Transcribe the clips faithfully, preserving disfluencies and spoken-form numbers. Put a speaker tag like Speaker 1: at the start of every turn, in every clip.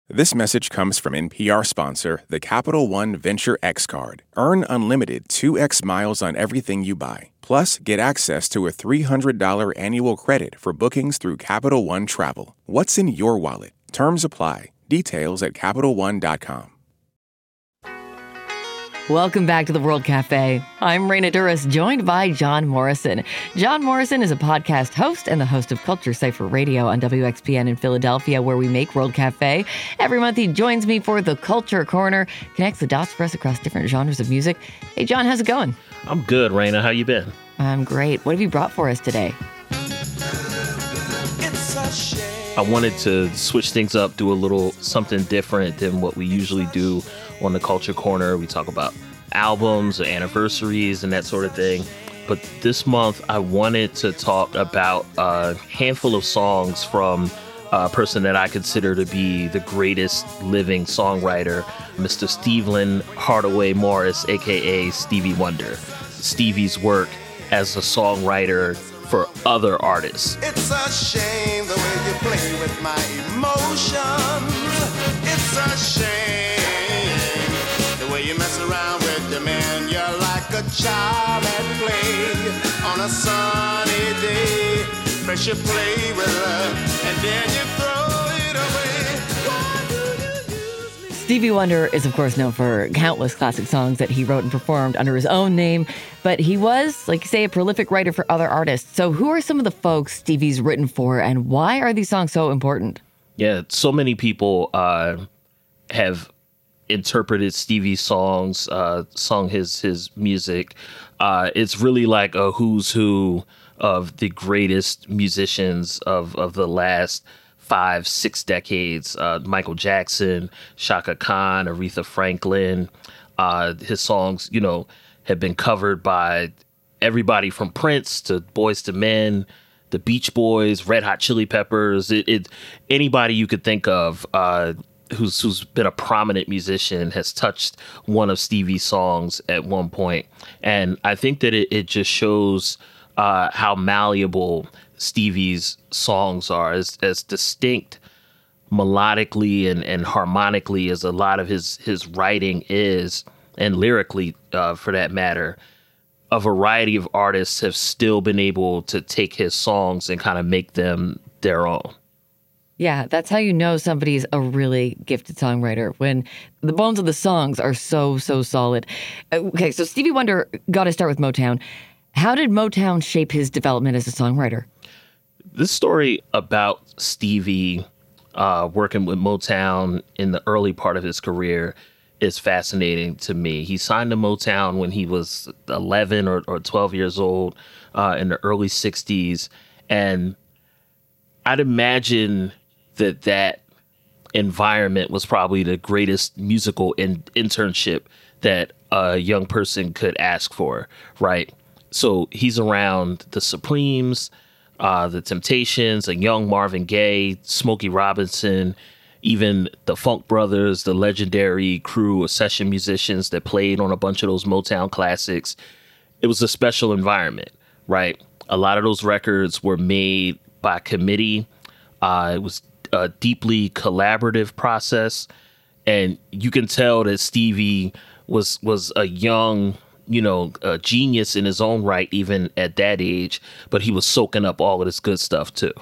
Speaker 1: This message comes from N P R sponsor, the Capital One Venture X Card. Earn unlimited two x miles on everything you buy. Plus, get access to a three hundred dollars annual credit for bookings through Capital One Travel. What's in your wallet? Terms apply. Details at Capital One dot com.
Speaker 2: Welcome back to the World Cafe. I'm Raina Duras, joined by John Morrison. John Morrison is a podcast host and the host of Culture Cypher Radio on W X P N in Philadelphia, where we make World Cafe. Every month he joins me for the Culture Corner, connects the dots for us across different genres of music. Hey, John, how's it going?
Speaker 3: I'm good, Raina. How you been?
Speaker 2: I'm great. What have you brought for us today?
Speaker 3: I wanted to switch things up, do a little something different than what we usually do on the Culture Corner. We talk about albums, anniversaries, and that sort of thing. But this month, I wanted to talk about a handful of songs from a person that I consider to be the greatest living songwriter, Mister Stevland Hardaway Morris, a k a. Stevie Wonder. Stevie's work as a songwriter for other artists.
Speaker 4: It's a shame the way you play with my emotions. It's a shame the way you mess around with the man. You're like a child at play on a sunny day. First you play with her and then you throw it away. Why do you use me?
Speaker 2: Stevie Wonder is, of course, known for countless classic songs that he wrote and performed under his own name, but he was, like you say, a prolific writer for other artists. So who are some of the folks Stevie's written for, and why are these songs so important?
Speaker 3: Yeah, so many people uh, have interpreted Stevie's songs, uh, sung his his music. Uh, it's really like a who's who of the greatest musicians of, of the last five, six decades. Uh, Michael Jackson, Chaka Khan, Aretha Franklin. Uh, his songs, you know, have been covered by everybody from Prince to Boyz two Men, the Beach Boys, Red Hot Chili Peppers. It, it anybody you could think of uh, who's who's been a prominent musician has touched one of Stevie's songs at one point. And I think that it, it just shows uh, how malleable Stevie's songs are, as, as distinct melodically and, and harmonically as a lot of his, his writing is, and lyrically, uh, for that matter. A variety of artists have still been able to take his songs and kind of make them their own.
Speaker 2: Yeah, that's how you know somebody's a really gifted songwriter, when the bones of the songs are so, so solid. Okay, so Stevie Wonder got to start with Motown. How did Motown shape his development as a songwriter?
Speaker 3: This story about Stevie uh, working with Motown in the early part of his career is fascinating to me. He signed to Motown when he was eleven or, or twelve years old uh, in the early sixties. And I'd imagine that that environment was probably the greatest musical in- internship that a young person could ask for, right? So he's around the Supremes, uh, the Temptations, a young Marvin Gaye, Smokey Robinson, even the Funk Brothers, the legendary crew of session musicians that played on a bunch of those Motown classics. It was a special environment, right? A lot of those records were made by committee. Uh, it was a deeply collaborative process. And you can tell that Stevie was was a young, you know, a genius in his own right, even at that age, but he was soaking up all of this good stuff too.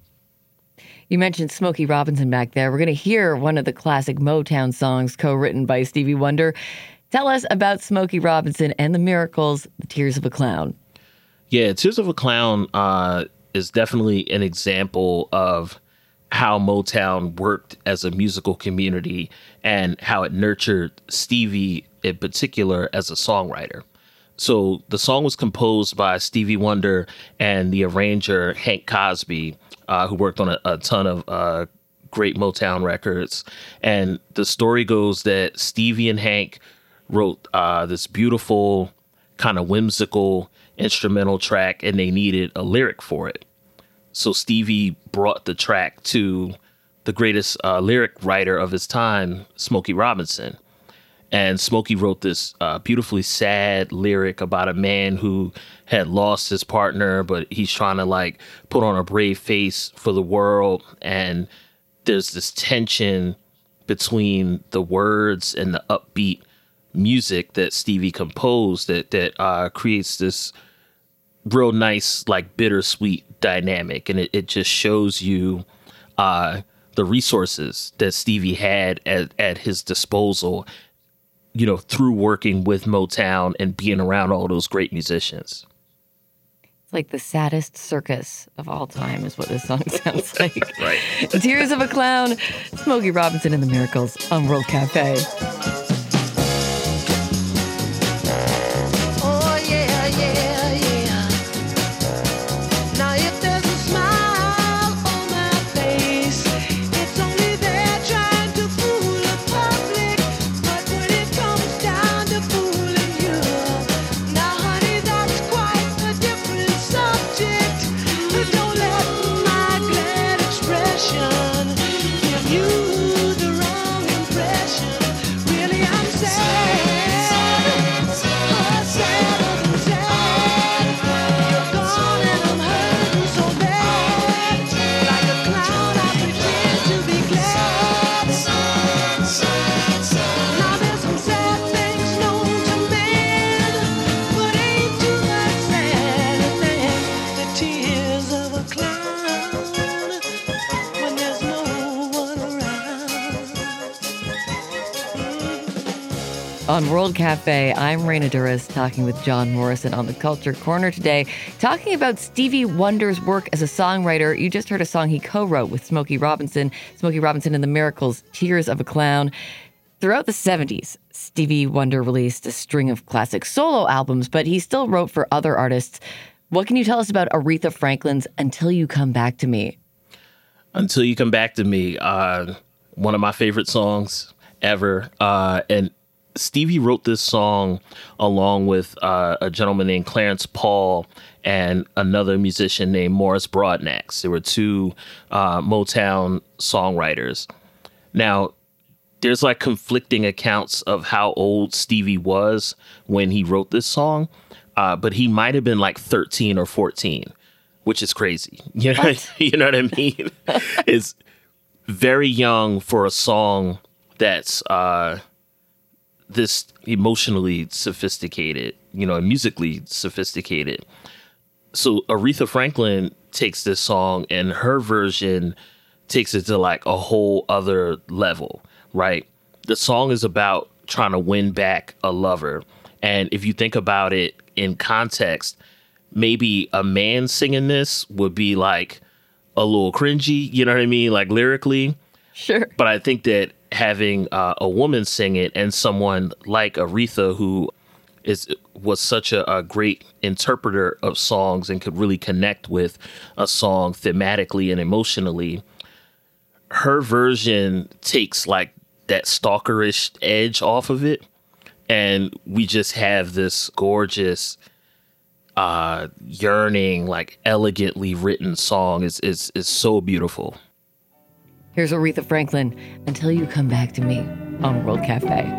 Speaker 2: You mentioned Smokey Robinson back there. We're going to hear one of the classic Motown songs co-written by Stevie Wonder. Tell us about Smokey Robinson and the Miracles, The Tears of a Clown.
Speaker 3: Yeah, Tears of a Clown uh, is definitely an example of how Motown worked as a musical community and how it nurtured Stevie in particular as a songwriter. So the song was composed by Stevie Wonder and the arranger Hank Cosby, uh, who worked on a, a ton of uh, great Motown records. And the story goes that Stevie and Hank wrote uh, this beautiful, kind of whimsical instrumental track, and they needed a lyric for it. So Stevie brought the track to the greatest uh, lyric writer of his time, Smokey Robinson. And Smokey wrote this uh, beautifully sad lyric about a man who had lost his partner, but he's trying to like put on a brave face for the world. And there's this tension between the words and the upbeat music that Stevie composed that that uh, creates this real nice, like, bittersweet dynamic. And it, it just shows you uh, the resources that Stevie had at, at his disposal, you know, through working with Motown and being around all those great musicians.
Speaker 2: It's like the saddest circus of all time is what this song sounds like.
Speaker 3: Right.
Speaker 2: Tears of a Clown, Smokey Robinson and the Miracles on World Cafe. On World Cafe, I'm Raina Duras talking with John Morrison on the Culture Corner today, talking about Stevie Wonder's work as a songwriter. You just heard a song he co-wrote with Smokey Robinson, Smokey Robinson and the Miracles, Tears of a Clown. Throughout the seventies, Stevie Wonder released a string of classic solo albums, but he still wrote for other artists. What can you tell us about Aretha Franklin's Until You Come Back to Me?
Speaker 3: Until You Come Back to Me, uh, one of my favorite songs ever. Uh, and Stevie wrote this song along with uh, a gentleman named Clarence Paul and another musician named Morris Broadnax. There were two uh, Motown songwriters. Now, there's like conflicting accounts of how old Stevie was when he wrote this song, uh, but he might have been like thirteen or fourteen, which is crazy. You know, you know what I mean? It's very young for a song that's uh, this emotionally sophisticated, you know, and musically sophisticated. So Aretha Franklin takes this song and her version takes it to like a whole other level, right? The song is about trying to win back a lover. And if you think about it in context, maybe a man singing this would be like a little cringy, you know what I mean? Like lyrically.
Speaker 2: Sure.
Speaker 3: But I think that having uh, a woman sing it and someone like Aretha, who is was such a, a great interpreter of songs and could really connect with a song thematically and emotionally, her version takes like that stalkerish edge off of it. And we just have this gorgeous, uh, yearning, like elegantly written song. It's, it's, it's so beautiful.
Speaker 2: Here's Aretha Franklin, Until You Come Back to Me on World Cafe.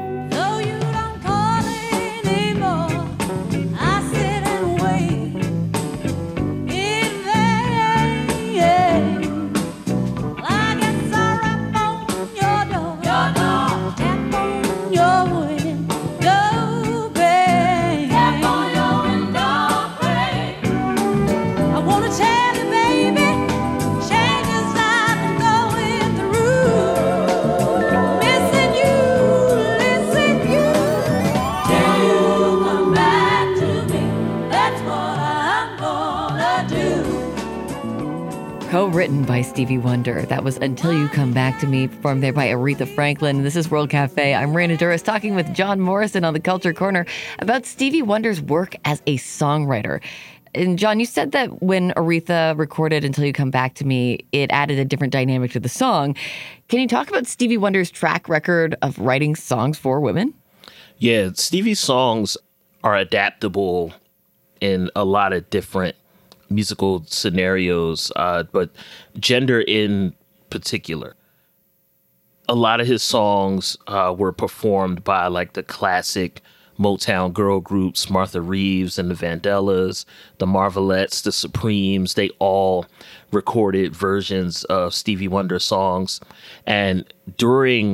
Speaker 2: Co-written by Stevie Wonder. That was Until You Come Back to Me, performed there by Aretha Franklin. This is World Cafe. I'm Raina Duras talking with John Morrison on the Culture Corner about Stevie Wonder's work as a songwriter. And John, you said that when Aretha recorded Until You Come Back to Me, it added a different dynamic to the song. Can you talk about Stevie Wonder's track record of writing songs for women?
Speaker 3: Yeah, Stevie's songs are adaptable in a lot of different musical scenarios, uh, but gender in particular. A lot of his songs uh, were performed by like the classic Motown girl groups, Martha Reeves and the Vandellas, the Marvelettes, the Supremes. They all recorded versions of Stevie Wonder songs. And during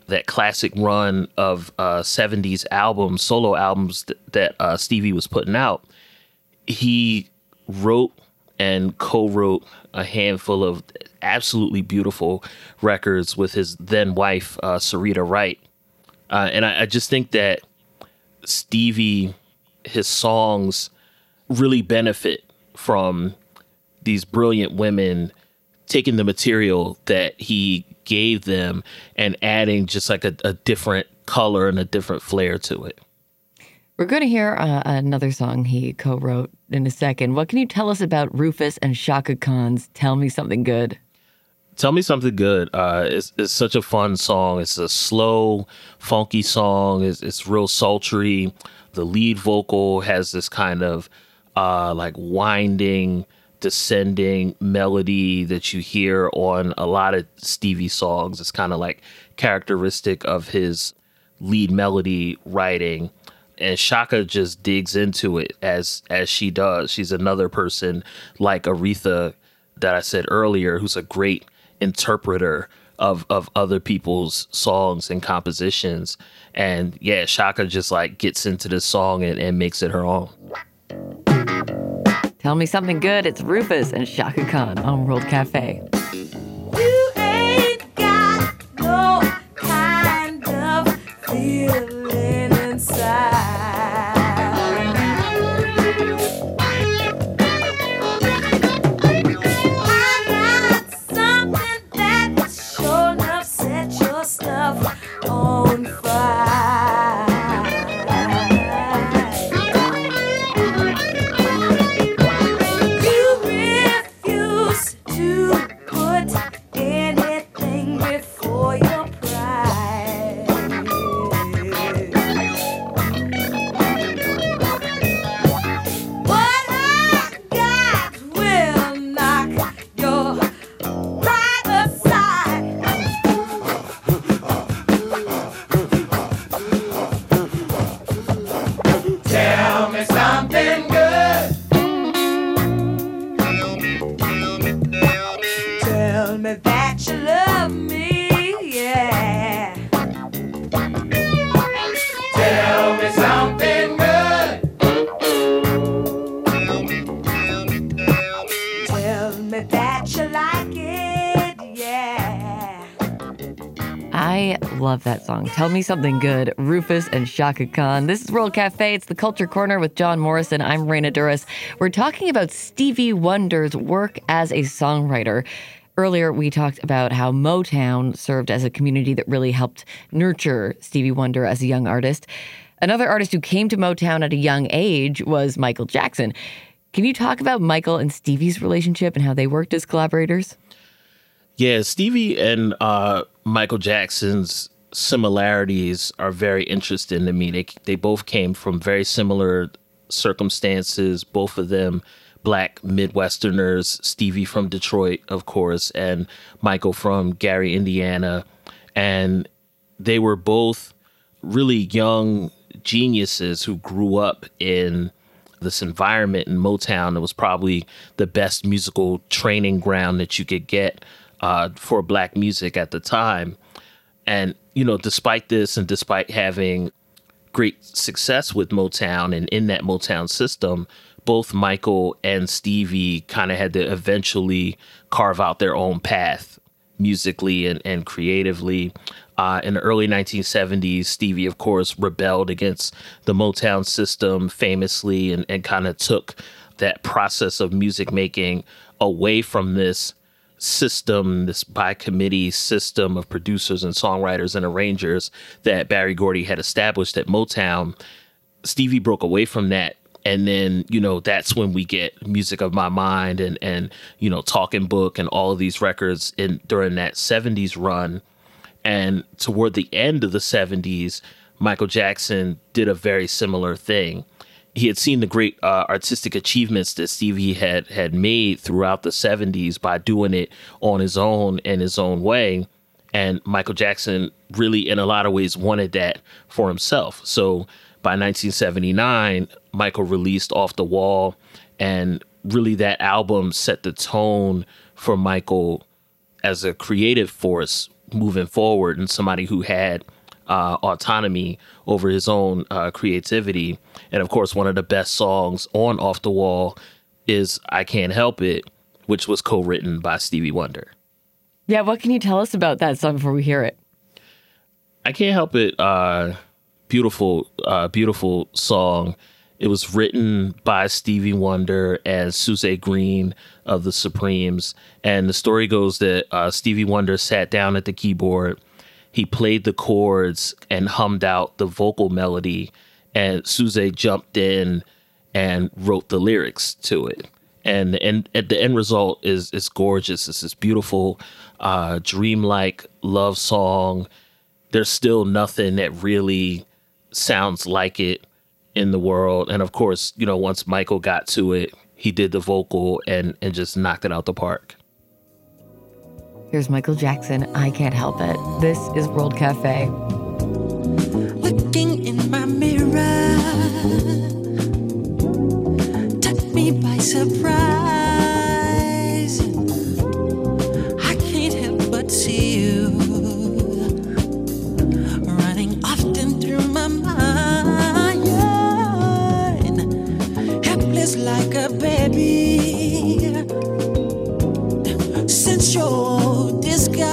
Speaker 3: that classic run of uh, seventies albums, solo albums th- that uh, Stevie was putting out, he wrote and co-wrote a handful of absolutely beautiful records with his then wife, uh, Sarita Wright. Uh, and I, I just think that Stevie, his songs really benefit from these brilliant women taking the material that he gave them and adding just like a, a different color and a different flair to it.
Speaker 2: We're going to hear uh, another song he co-wrote in a second. What can you tell us about Rufus and Chaka Khan's Tell Me Something Good?
Speaker 3: Tell Me Something Good. Uh, it's, it's such a fun song. It's a slow, funky song. It's, it's real sultry. The lead vocal has this kind of uh, like winding, descending melody that you hear on a lot of Stevie songs. It's kind of like characteristic of his lead melody writing. And Chaka just digs into it as as she does. She's another person like Aretha that I said earlier, who's a great interpreter of of other people's songs and compositions. And yeah, Chaka just like gets into this song and, and makes it her own.
Speaker 2: Tell Me Something Good. It's Rufus and Chaka Khan on World Cafe.
Speaker 5: You ain't got no kind of feeling inside. I got something that will sure enough set your stuff on fire. You refuse to put anything before your pride. What I got will knock your pride aside. Tell me something good. Tell me that you love me, yeah. Tell me something good. Tell me that you like it, yeah.
Speaker 2: I love that song. Tell Me Something Good, Rufus and Chaka Khan. This is World Cafe. It's the Culture Corner with John Morrison. I'm Raina Duras. We're talking about Stevie Wonder's work as a songwriter. Earlier, we talked about how Motown served as a community that really helped nurture Stevie Wonder as a young artist. Another artist who came to Motown at a young age was Michael Jackson. Can you talk about Michael and Stevie's relationship and how they worked as collaborators?
Speaker 3: Yeah, Stevie and uh, Michael Jackson's similarities are very interesting to me. They they both came from very similar circumstances, both of them Black Midwesterners, Stevie from Detroit, of course, and Michael from Gary, Indiana. And they were both really young geniuses who grew up in this environment in Motown. It was probably the best musical training ground that you could get uh, for Black music at the time. And, you know, despite this and despite having great success with Motown and in that Motown system, both Michael and Stevie kind of had to eventually carve out their own path musically and, and creatively. Uh, in the early nineteen seventies, Stevie, of course, rebelled against the Motown system famously and, and kind of took that process of music making away from this system, this by committee system of producers and songwriters and arrangers that Berry Gordy had established at Motown. Stevie broke away from that. And then, you know, that's when we get Music of My Mind and, and you know, Talking Book and all of these records in during that seventies run. And toward the end of the seventies, Michael Jackson did a very similar thing. He had seen the great uh, artistic achievements that Stevie had had made throughout the seventies by doing it on his own in his own way. And Michael Jackson really, in a lot of ways, wanted that for himself. So by nineteen seventy-nine, Michael released Off the Wall, and really that album set the tone for Michael as a creative force moving forward and somebody who had uh, autonomy over his own uh, creativity. And of course, one of the best songs on Off the Wall is I Can't Help It, which was co-written by Stevie Wonder.
Speaker 2: Yeah, what can you tell us about that song before we hear it?
Speaker 3: I Can't Help It, uh, beautiful, uh, beautiful song. It was written by Stevie Wonder and Suzanne Green of the Supremes. And the story goes that uh, Stevie Wonder sat down at the keyboard. He played the chords and hummed out the vocal melody. And Suzanne jumped in and wrote the lyrics to it. And and at the end result is is gorgeous. It's this beautiful, uh, dreamlike love song. There's still nothing that really sounds like it in the world. And of course, you know, once Michael got to it, he did the vocal and and just knocked it out the park.
Speaker 2: Here's Michael Jackson, I Can't Help It. This is World Cafe.
Speaker 6: Looking in my mirror, took me by surprise. I can't help but see you running often through my mind, helpless like a baby, since your disguise.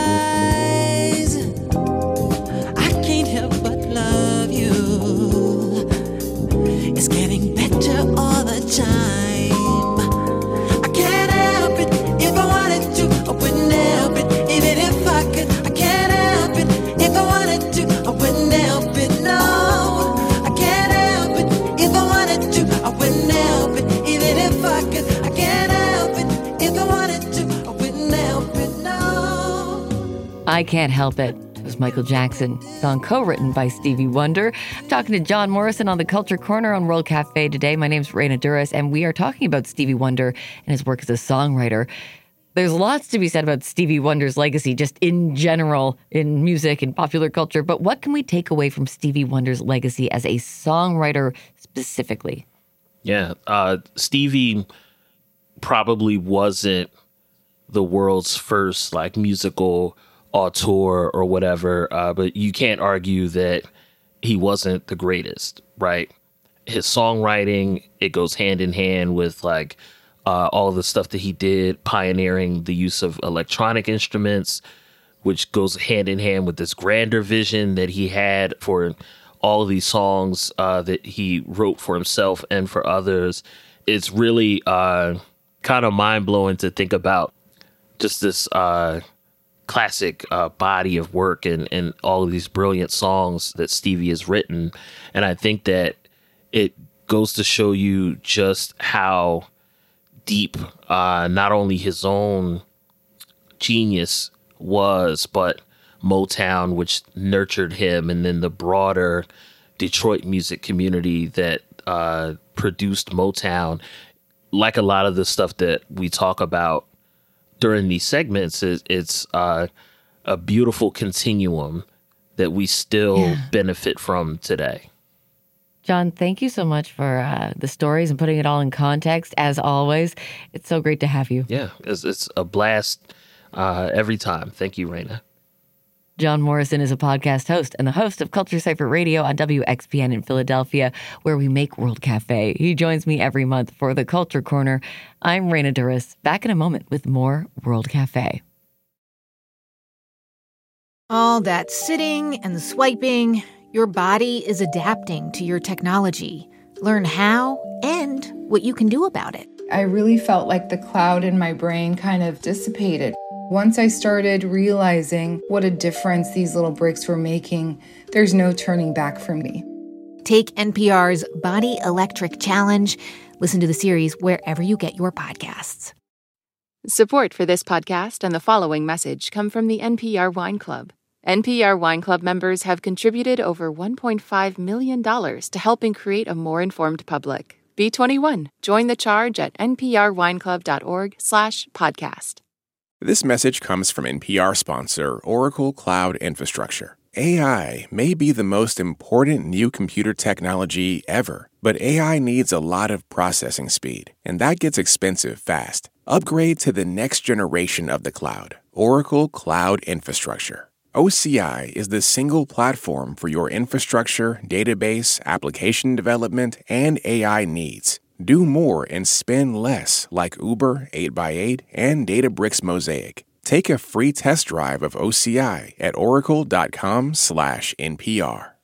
Speaker 6: I can't help but love you. It's getting better all the time. I can't help it. If I wanted to, I wouldn't help it. Even if I could, I can't help it. If I wanted to, I wouldn't help it. No, I can't help it. If I wanted to, I wouldn't help it. Even if I could, I can't help it. If I wanted to, I wouldn't help it. No.
Speaker 2: I Can't Help It. It was Michael Jackson, song co-written by Stevie Wonder. I'm talking to John Morrison on the Culture Corner on World Cafe today. My name's Raina Duras, and we are talking about Stevie Wonder and his work as a songwriter. There's lots to be said about Stevie Wonder's legacy, just in general, in music and popular culture. But what can we take away from Stevie Wonder's legacy as a songwriter specifically?
Speaker 3: Yeah, uh, Stevie probably wasn't the world's first like musical auteur or whatever, uh, but you can't argue that he wasn't the greatest, right? His songwriting, it goes hand in hand with like uh, all the stuff that he did, pioneering the use of electronic instruments, which goes hand in hand with this grander vision that he had for all of these songs uh, that he wrote for himself and for others. It's really uh, kind of mind-blowing to think about just this uh, classic uh, body of work and, and all of these brilliant songs that Stevie has written. And I think that it goes to show you just how deep uh, not only his own genius was, but Motown, which nurtured him, and then the broader Detroit music community that uh, produced Motown. Like a lot of the stuff that we talk about during these segments, is it's uh, a beautiful continuum that we still yeah. benefit from today.
Speaker 2: John, thank you so much for uh, the stories and putting it all in context, as always. It's so great to have you.
Speaker 3: Yeah, it's, it's a blast uh, every time. Thank you, Raina.
Speaker 2: John Morrison is a podcast host and the host of Culture Cypher Radio on W X P N in Philadelphia, where we make World Cafe. He joins me every month for the Culture Corner. I'm Raina Duras. Back in a moment with more World Cafe.
Speaker 7: All that sitting and swiping, your body is adapting to your technology. Learn how and what you can do about it.
Speaker 8: I really felt like the cloud in my brain kind of dissipated. Once I started realizing what a difference these little breaks were making, there's no turning back for me.
Speaker 7: Take N P R's Body Electric Challenge. Listen to the series wherever you get your podcasts.
Speaker 9: Support for this podcast and the following message come from the N P R Wine Club. N P R Wine Club members have contributed over one point five million dollars to helping create a more informed public. Be twenty-one. Join the charge at nprwineclub.org slash podcast.
Speaker 1: This message comes from N P R sponsor Oracle Cloud Infrastructure. A I may be the most important new computer technology ever, but A I needs a lot of processing speed, and that gets expensive fast. Upgrade to the next generation of the cloud. Oracle Cloud Infrastructure. O C I is the single platform for your infrastructure, database, application development, and A I needs. Do more and spend less like Uber, eight by eight, and Databricks Mosaic. Take a free test drive of O C I at oracle.com slash NPR.